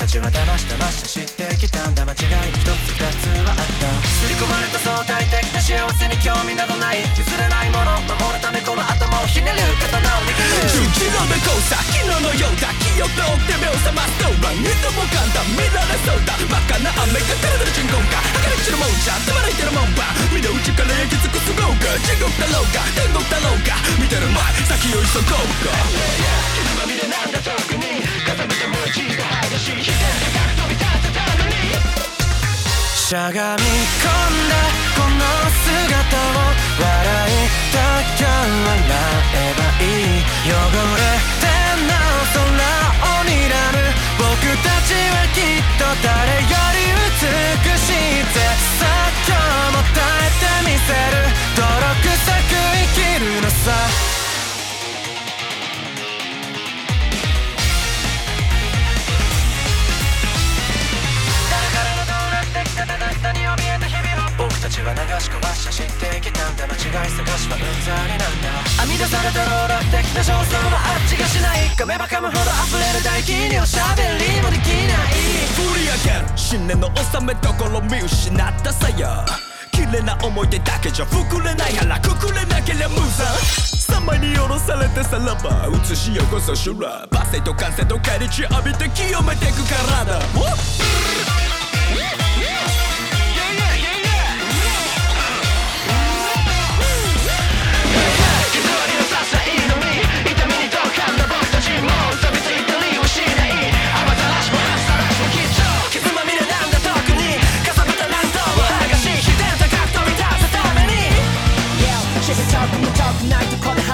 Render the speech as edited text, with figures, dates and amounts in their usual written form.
ちは騙し知ってきたんだ。間違い一つ二つはあった。刷り込まれた相対的な幸せに興味などない。譲れないもの守るためこの頭をひねる刀を握る。 昨日の交差昨日のようだ。気を取って目を覚ますとは二度も簡単見られそうだ。真っ赤な雨が体の人工か計り知るもんじゃ手放いてるもんば。身の内から焼き尽くすろうか。地獄だろうか天国だろうか。見てる前先を急ごうか。傷まみれなんだ特に固めた無知が激しい。飛び立ってたのにしゃがみ込んだこの姿を笑いたきゃ笑えばいい。汚れてなお空を睨む僕たちはきっと誰より美しいぜ。さあ今日も耐えてみせる。泥臭く生きるのさ。僕たちは流し壊し知ってきたんだ。間違い探しはうんざりなんだ。編み出されたローラ的な焦燥はあっちがしない。噛めば噛むほど溢れる唾液におしゃべりもできない。 振り上げる信念の収めどころ見失ったさや。綺麗な思い出だけじゃ膨れない腹くくれなけりゃ無残。三枚に下ろされてさらば映しよこそ修羅。罵声と感性と返り血浴びて清めてくからだ。